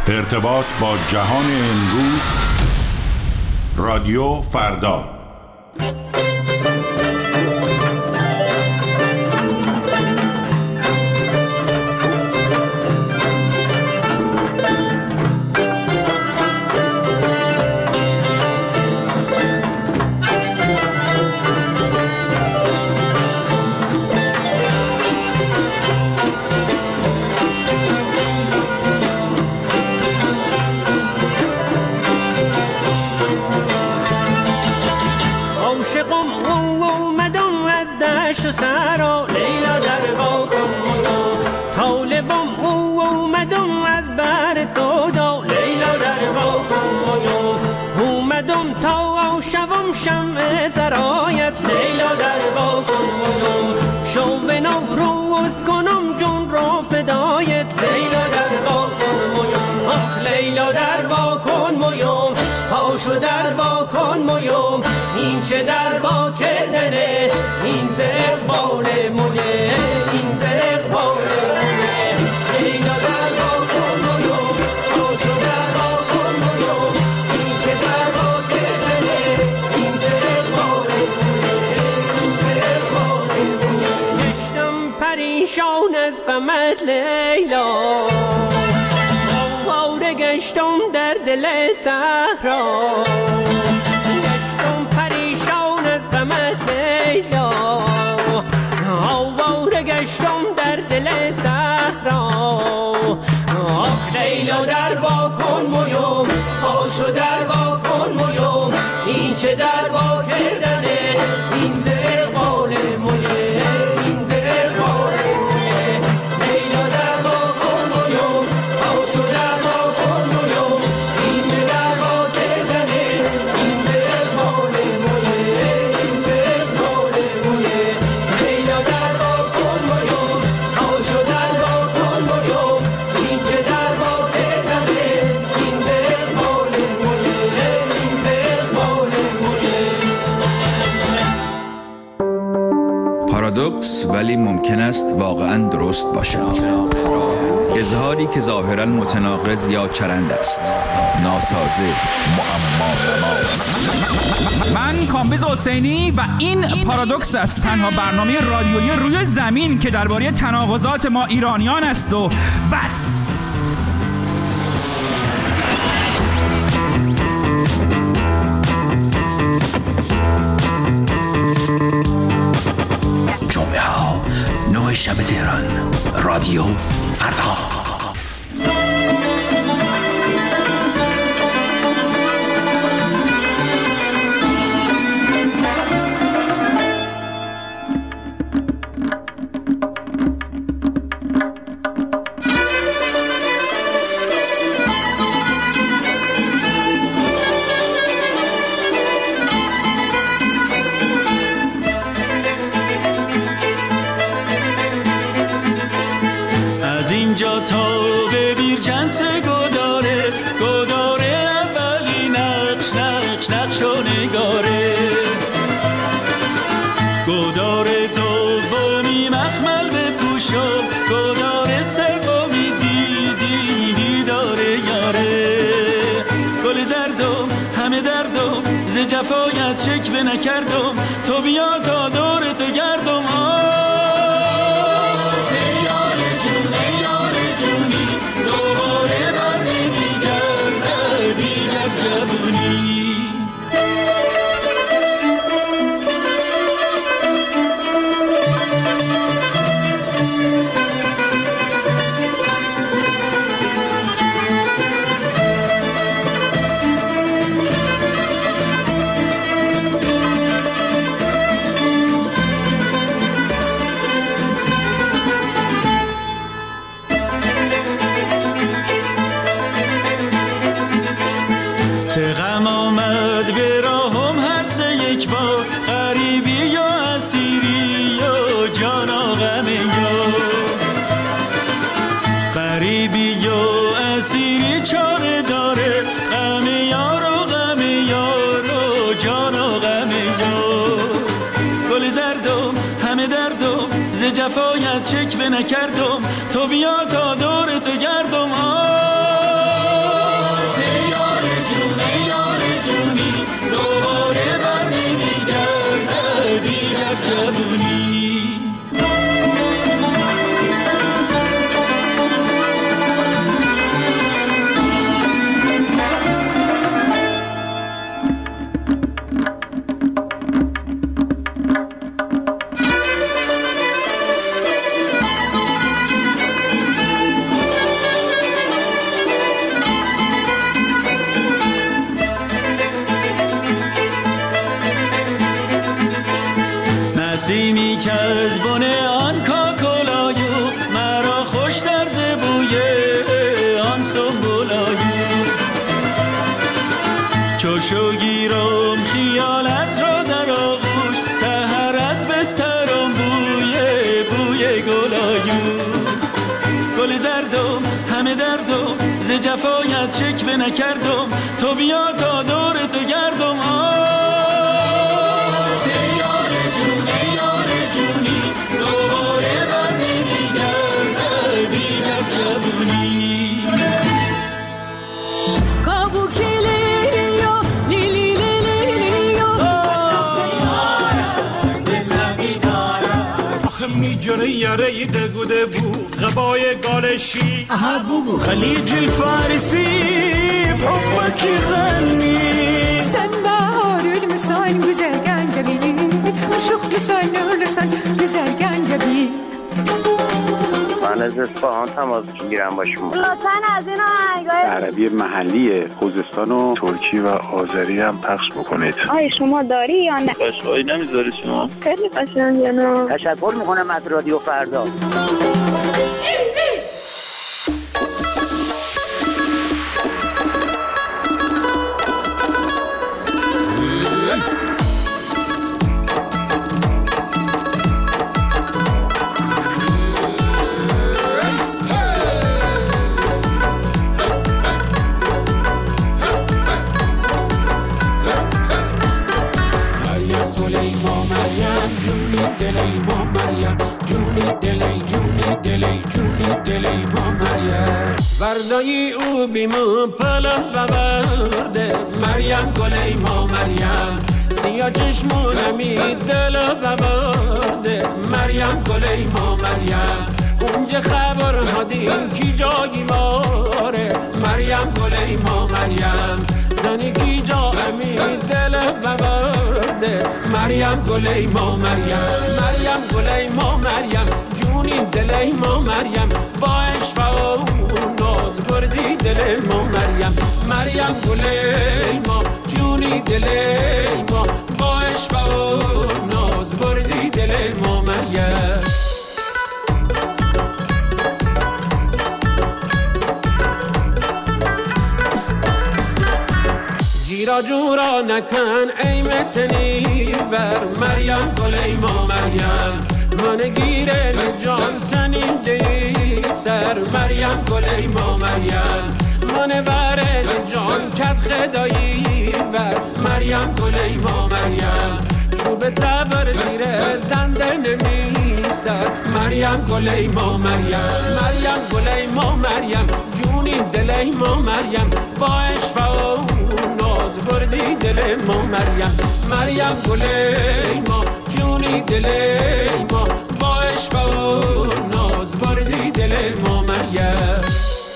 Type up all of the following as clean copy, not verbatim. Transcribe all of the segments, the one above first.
ارتباط با جهان امروز، رادیو فردا. سرا لیلا در باکم طالبم او اومدم از بر سودا لیلا در باکم اومدم تا شوم شمع سرایت لیلا در باکم شو نوروز کنم جون را فدایت لیلا در باکم آخ لیلا در باکن مویم پاشو در باکن مویم این چه در با کردنه این زقبال مویه این زقبال مویه لیلا در باکن مویم پاشو در باکن مویم این چه در با کردنه این زقبال مویه این زقبال مویه نشتم پریشان از غمت لیلا گشتم در دل صحرا گشتم پریشان از غمت لیلا آواره گشتم در دل صحرا آخ لیلا در واکن مویم پاشو در واکن مویم این چه در وا کردنه این زقبال مویه این زقبال مویه لیلا در واکن مویم پاشو در پارادوکس ولی ممکن است واقعاً درست باشد. اظهاری که ظاهراً متناقض یا چرند است، ناسازه، معما. من کامبیز حسینی و این پارادوکس است، تنها برنامه رادیویی روی زمین که درباره تناقضات ما ایرانیان است و بس. جمعه ها 9 شب تهران، رادیو فردا. جفایت شکوه نکردم تو بیا تا دور تو گردم یار جونی دوباره بر نمیگرده دیگر جوونی غم آمد به راهم هر سه یک بار غریبی یا اسیری یا جانا غم یا غریبی یا اسیری چاره داره غم یار و جانا غم یار گل زردم همه دردم ز جفایت شکوه نکردم تو بیا تا دور تو گردم که از بونه آن کاکلایو مرا خوش در زبوی آن سنبولایو چوشو گیرم خیالت را در آغوش سحر از بسترم بوی گلایو گل زردم همه دردم ز جفایت شکوه نکردم تو بیا تا دور تو گردم جنه یاره دگوده بو غبای گالشی خلیج الفارسی بحبك غني sen baharül misal güzel gencebi aşık misal nurlusan güzel gencebi من از اصفهان تماس میگیرم با شما. لطفاً از این آهنگای عربی محلی خوزستان و ترکی و آذری هم پخش بکنید. آی شما داری یا نه؟ قشقایی نمیذاری شما؟ خیلی قشنگه نه. تشکر میکنم از رادیو فردا. وردایی او بیمون پله ببرده مریم گلی ما مریم سیا چشمونمی دل ببرده مریم گلی ما مریم اونجا خبر هدیم کی جایی ماره مریم گلی ما مریم زنی کی جا امی دل ببرده مریم گلی ما مریم مریم گلی ما مریم جونی دلی ما مریم با عشق ناز بردی دل ما مریم مریم گلی ما جونی دل ما با عشق ناز بردی دل ما مریم جیرا جورا نکن ای متنی بر مریم گلی ما مریم من گیره جان تنی دی سر مریم گلی ما مریم من بره جان کت خدایی بر مریم گلی ما مریم چوب تبر زیره زنده نمیسر مریم گلی ما مریم مریم گلی ما مریم جونی دلی ما مریم با عشق ناز بردی دل ما مریم مریم گلی ما جونی دلی ما با عشق ناز بردی دل ما مریم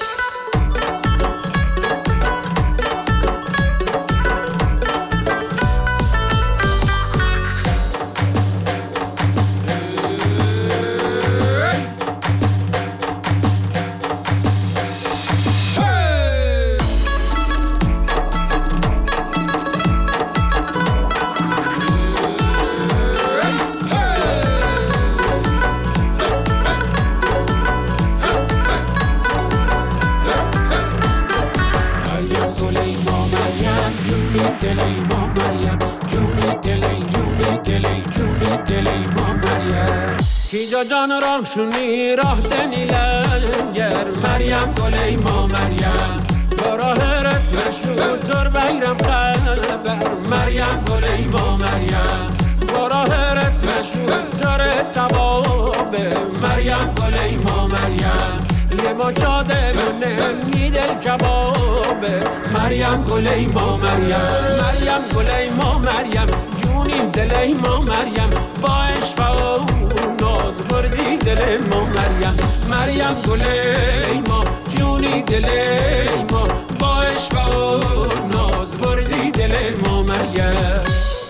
کیجا جان راه شونی راه دنی لنگر مریم گلی ما مریم با راه رسم شد بیرم خبر مریم گلی ما مریم با راه رسم شد تر سواب مریم گلی ما مریم یه ما چاده بونه میدل کباب مریم گلی ما مریم مریم گلی ما مریم جونی دلی ما مریم با عشق ناز بردی دل ما مریم مریم گلی ما جونی دلی ما با عشق ناز بردی دل ما مریم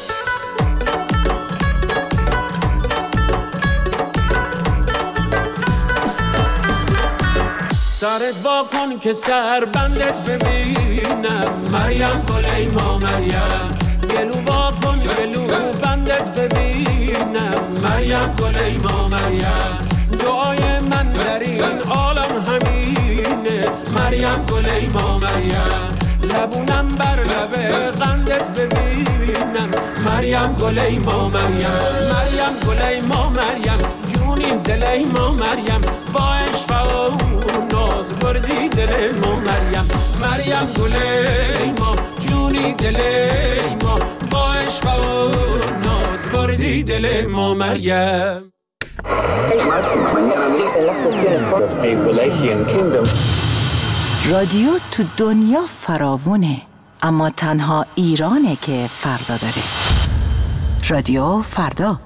سرت با کن که سر بندت ببینم مریم گلی ما مریم گلو با کن گلو بندت ببینم مریم گل ما مریم دعای من در این عالم همینه مریم گل ما مریم لبونم بر لب قندت ببینم مریم گل ما مریم مریم گل ما مریم جونی دل ما مریم با عشق و ناز بردی دل ما مریم مریم گل ما جونی دل ما با عشق و ناز بردی دل ما مریم. رادیو تو دنیا فراوونه اما تنها ایرانه که فردا داره. رادیو فردا.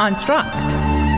آنتراکت.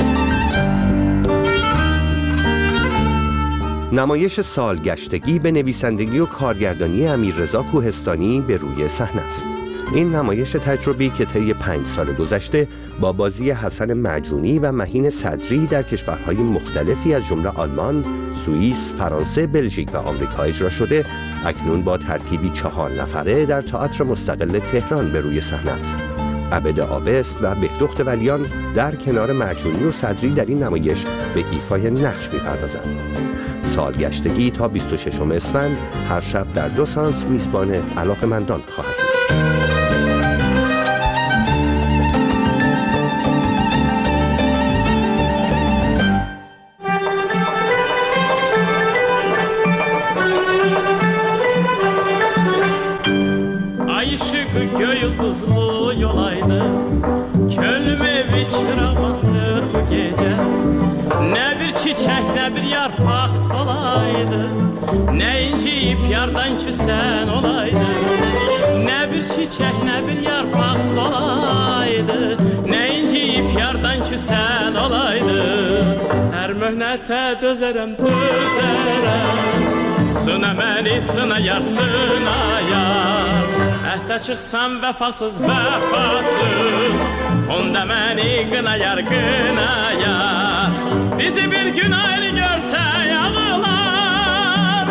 نمایش سالگشتگی به نویسندگی و کارگردانی امیررضا کوهستانی به روی صحنه است. این نمایش تجربی که طی 5 سال گذشته با بازی حسن معجونی و مهین صدری در کشورهای مختلفی از جمله آلمان، سوئیس، فرانسه، بلژیک و آمریکا اجرا شده، اکنون با ترکیبی 4 نفره در تئاتر مستقل تهران به روی صحنه است. عبد آبست و بهدخت ولیان در کنار معجونی و صدری در این نمایش به ایفای نقش می‌پردازند. سالگشتگی تا 26 اسفند هر شب در 2 سانس میزبان علاقه‌مندان خواهد بود. Yıldızlı yolaydı, könlüm evi çırağandır bu gece. Ne bir çiçek ne bir yarpak solaydı, ne inciyip yardan küsen olaydı. Ne bir çiçek ne bir yarpak solaydı, ne inciyip yardan küsen olaydı. Her mühnete dözerem dözerem, sına beni sına yar sına yar. Əhdə çıxsam vəfasız vəfasız, onda məni qınayar qınayar. Bizi bir gün ayrı görsə yağılar,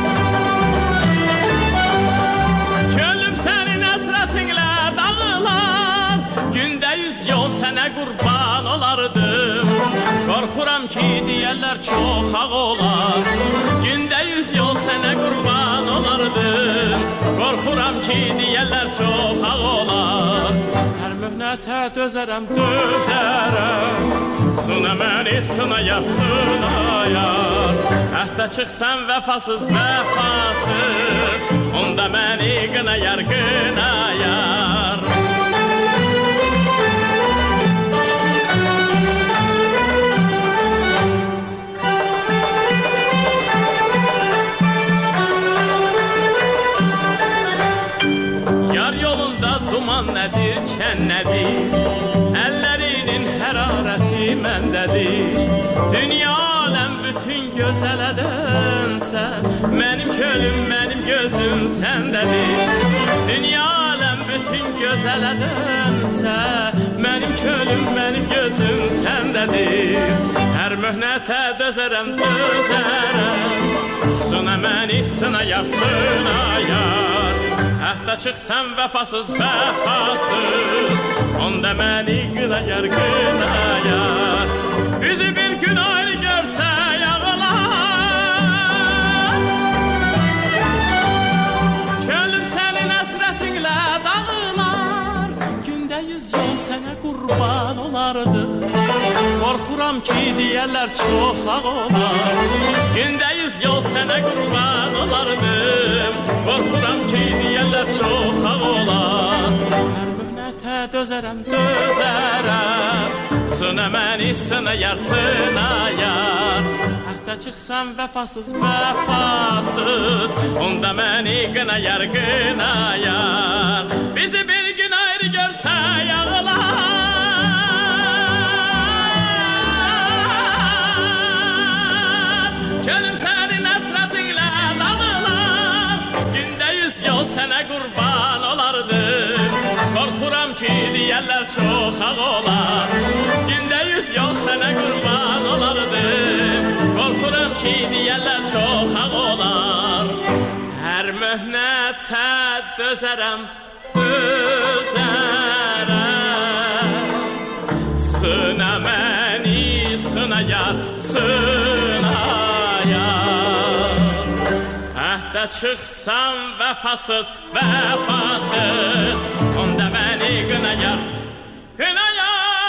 könlüm sənin əsrətinlə dağılar. Gündə 100 yol sənə qurban olardım, qorxuram ki deyərlər çox ağ olar. Gündə 100 yol sənə qurban olardım, qorxuram ki deyərlər çox ağ olar. Hər möhnətə dözərəm, dözərəm, sına məni sınayar, sınayar. Əhdə çıxsam vəfasız, vəfasız, onda məni qınayar, qınayar. Duman nədir, çən nədir, əllərinin hərarəti məndədir. Dünya aləm bütün gözələdənsə, mənim könlüm, mənim gözüm səndədir. Dünya aləm bütün gözələdənsə, mənim könlüm, mənim gözüm səndədir. Hər möhnətə dözərəm, dözərəm, sına məni sınayar, sınayar. Əhdə çıxsam vəfasız, vəfasız, onda məni qınayar, qınayar. Bizi bir gün ayrı görsə yağılar, könlüm sənin əsrətinlə dağılar. Gündə 100 yol sənə qurban olardı, qorxuram ki deyərlər çox ağ olar. Gündə 100 yol sənə qurban olardım, qorxuram ki deyərlər çox ağ olar. Hər möhnətə dözərəm, dözərəm, sına məni sınayar, sınayar. Əhdə çıxsam vəfasız, vəfasız, onda məni qınayar, qınayar. Bizi bir gün ayrı görsə yağılar, könlüm sənin əsrətinlə dağılar. Gündə 100 yol sənə qurban olardım, qorxuram ki deyərlər çox ağ olar. Gündə 100 yol sənə qurban olardım, qorxuram ki deyərlər çox ağ olar. Hər möhnətə dözərəm, dözərəm, sına məni sınayar, sınayar. Əhdə çıxsam vəfasız, vəfasız, onda məni qınayar, qınayar.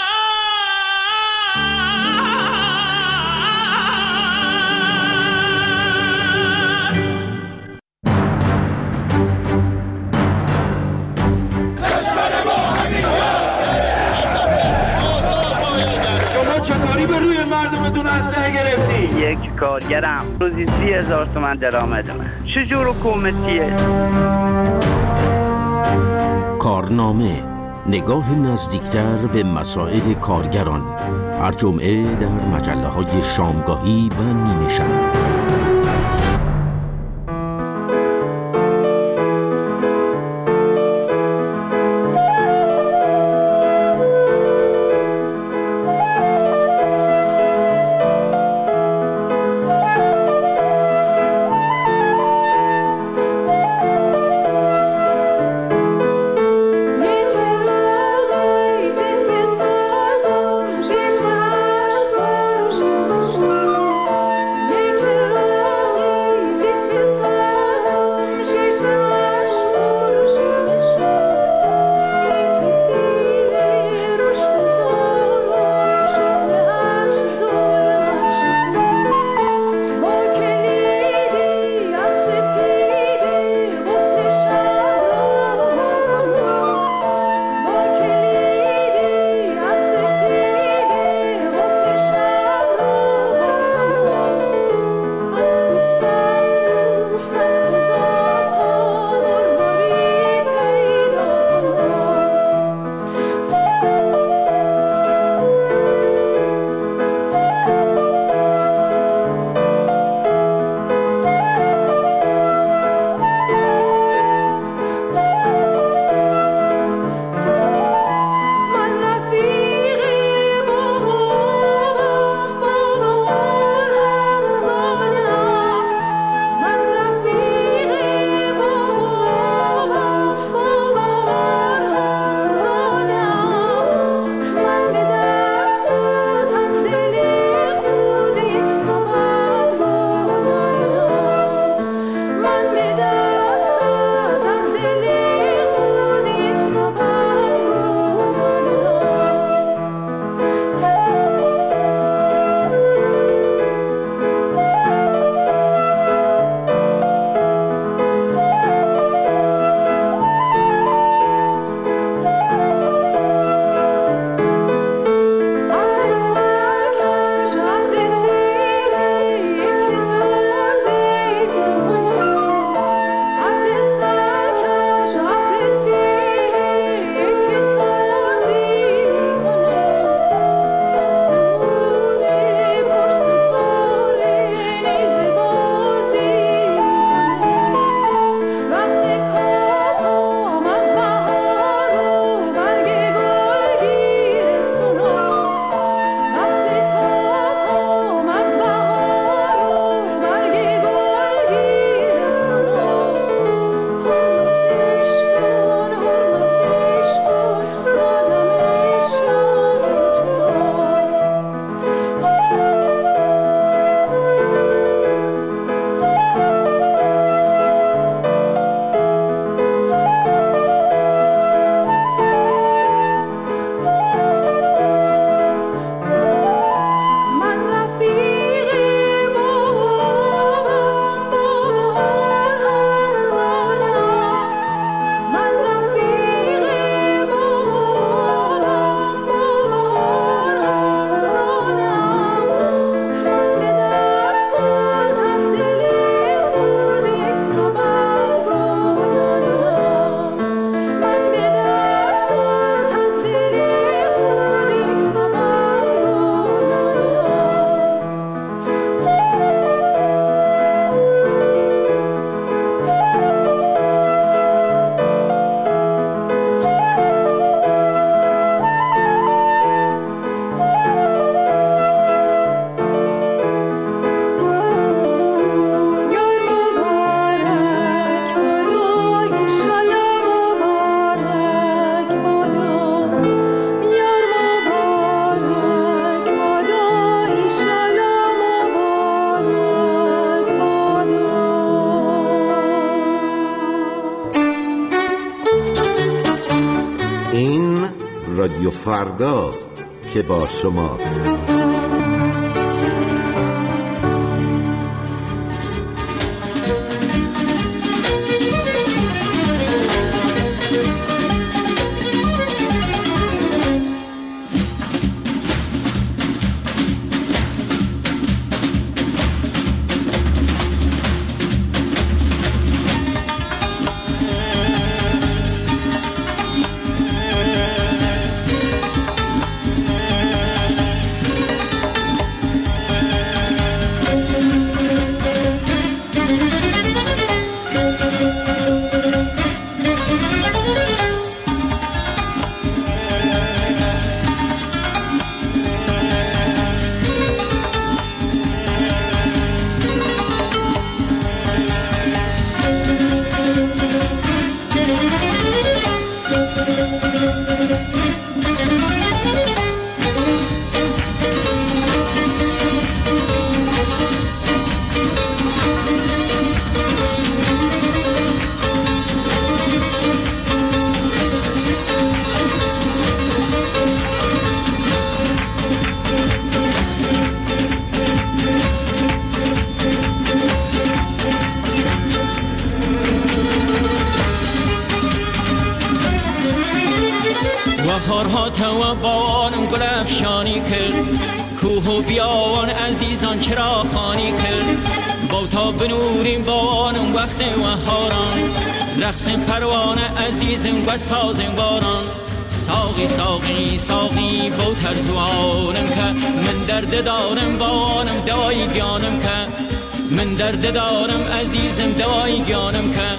چطوری به روی مردمتون اسلحه گرفتی؟ یک کارگرم روزی 30,000 تومان درآمدمه. چجور حکومتیه؟ کارنامه نگاه نزدیکتر به مسائل کارگران، هر جمعه در مجله‌های شامگاهی و نیمه شب. رادیو فرداست که با شماست. تو بانم گل افشانی کرد، کوه و بیابان عزیزان چرا خانی کرد. با تا بنوریم بانم وقت وهاران، رقص پروانه عزیزم و سازم باران. ساقی ساقی ساقی با ترزوانم که من درد دارم بانم دوای گیانم که من درد دارم عزیزم دوای گیانم که.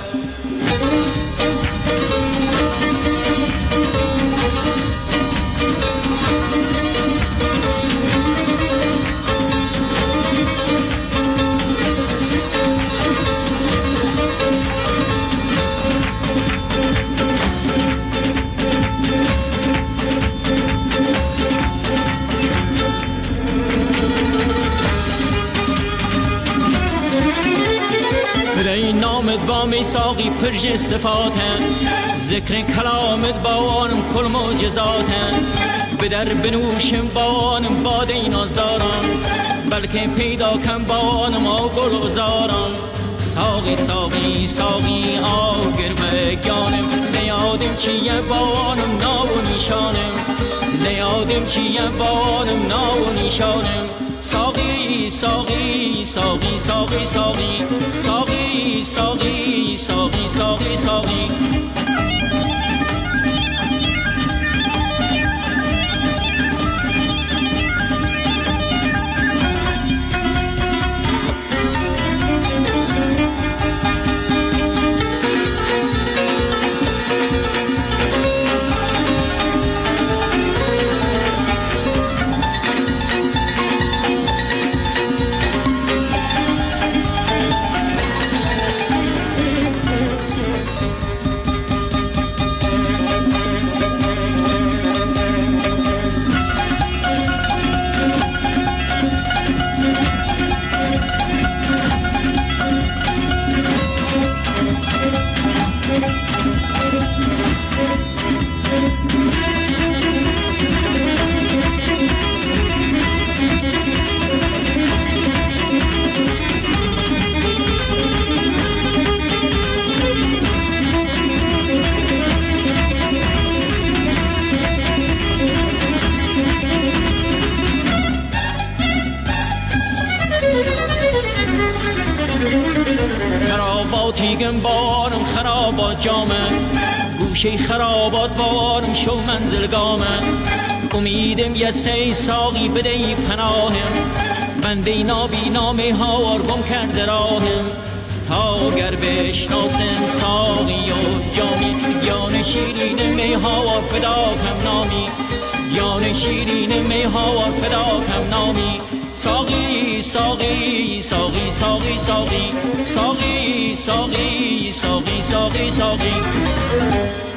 نامت با میساقی پرژ صفاتن، ذکر کلامت با آنم کل معجزاتن. به در بنوشم با آنم باده نازداران، بلکه پیدا کن با آنم آگل و زاران. ساقی ساقی ساقی آگر بگانم، نیادم چیه با آنم ناو و نیشانم، نیادم چیه با آنم ناو و نیشانم. ساقی ساقی ساقی ساقی ساقی ساقی ساقی ساقی ساقی ساقی. خراباتیگم بارم خرابات جامه، گوشه خرابات بارم شو منزلگامه. امیدم یه سی ساقی بده پناهم، بنده نابی نامی هاوار گم کرده راهم. تا گر بشناسم ساقی و جامی، جان شیرین می هاوار فدا کم نامی، جان شیرین می هاوار فدا کم نامی. ساقی ساقی ساقی ساقی ساقی ساقی ساقی ساقی ساقی ساقی.